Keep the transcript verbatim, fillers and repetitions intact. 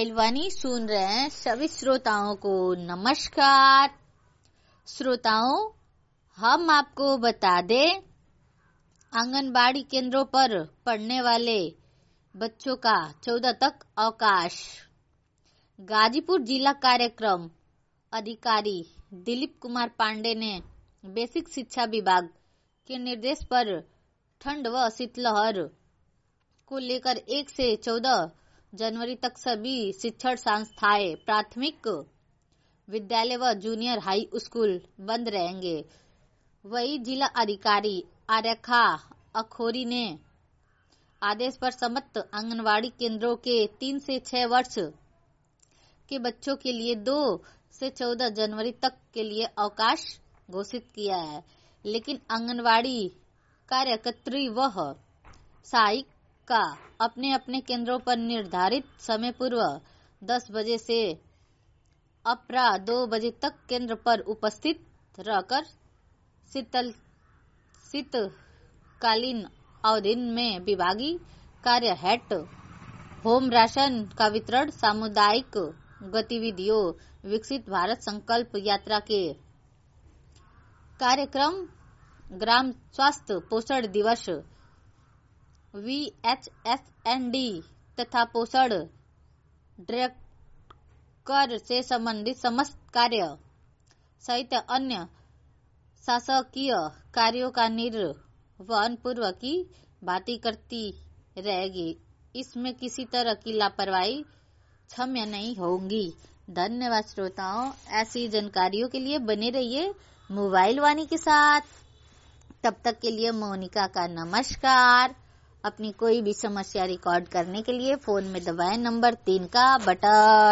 वाणी सुन रहे हैं सभी श्रोताओं को नमस्कार। श्रोताओं, हम आपको बता दें, आंगनबाड़ी केंद्रों पर पढ़ने वाले बच्चों का चौदह तक अवकाश। गाजीपुर जिला कार्यक्रम अधिकारी दिलीप कुमार पांडे ने बेसिक शिक्षा विभाग के निर्देश पर ठंड व शीतलहर को लेकर एक से चौदह जनवरी तक सभी शिक्षण संस्थाएं, प्राथमिक विद्यालय व जूनियर हाई स्कूल बंद रहेंगे। वही जिला अधिकारी आर्यखा अखोरी ने आदेश पर समस्त आंगनवाड़ी केंद्रों के तीन से छह वर्ष के बच्चों के लिए दो से चौदह जनवरी तक के लिए अवकाश घोषित किया है, लेकिन आंगनवाड़ी कार्यकर्त्री व सहायिका का अपने अपने केंद्रों पर निर्धारित समय पूर्व दस बजे से अपराह दो बजे तक केंद्र पर उपस्थित रहकर शीतल शीतकालीन अवधि में विभागीय कार्य, हैट, होम राशन का वितरण, सामुदायिक गतिविधियों, विकसित भारत संकल्प यात्रा के कार्यक्रम, ग्राम स्वास्थ्य पोषण दिवस, V H S N D तथा पोषण डायरेक्टर से संबंधित समस्त कार्य सहित अन्य शासकीय कार्यों का निर्वहन पूर्व की भांति करती रहेगी। इसमें किसी तरह की लापरवाही क्षम्य नहीं होगी। धन्यवाद श्रोताओं। ऐसी जानकारियों के लिए बने रहिए मोबाइल वाणी के साथ। तब तक के लिए मोनिका का नमस्कार। अपनी कोई भी समस्या रिकॉर्ड करने के लिए फोन में दबाएं नंबर तीन का बटन।